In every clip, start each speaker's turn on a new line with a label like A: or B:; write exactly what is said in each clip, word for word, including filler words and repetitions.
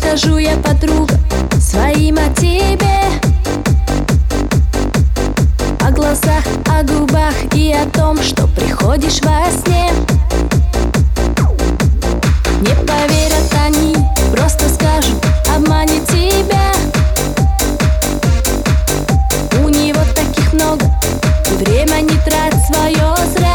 A: скажу я, подруга, своим о тебе? О глазах, о губах и о том, что приходишь во сне. Не поверят они, просто скажут, обманет тебя. У него таких много, и время не трать свое зря.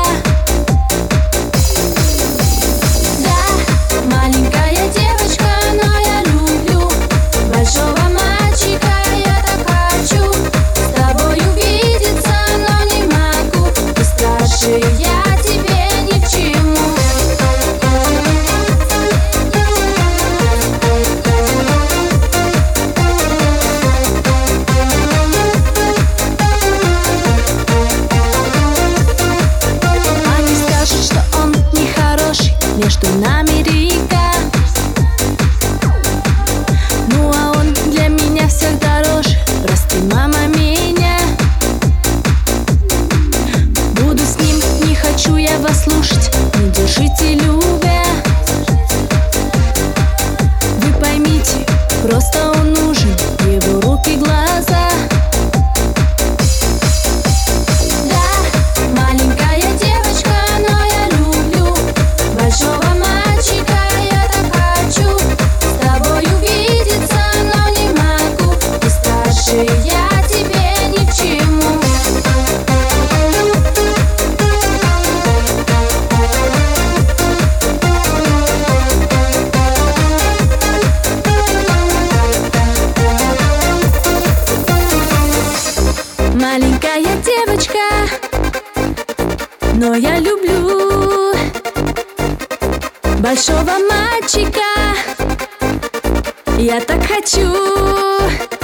A: Да, маленькая девочка, но я люблю большого мальчика. Я так хочу с тобой увидеться, но не могу. Ты старше, я тебе ни к чему. Они скажут, что он нехороший, между нами река. Ну а он для меня всех дороже. Прости, мама, меня. Буду с ним, не хочу я вас слушать. Не держите, любя. Вы поймите, просто он нужен, его руки, глаза. Да, маленькая девочка, но я люблю большого мальчика. Я так хочу с тобой увидеться, но не могу. Ты старше, я тебе ни к чему. Маленькая девочка, но я люблю большого мальчика. Я так хочу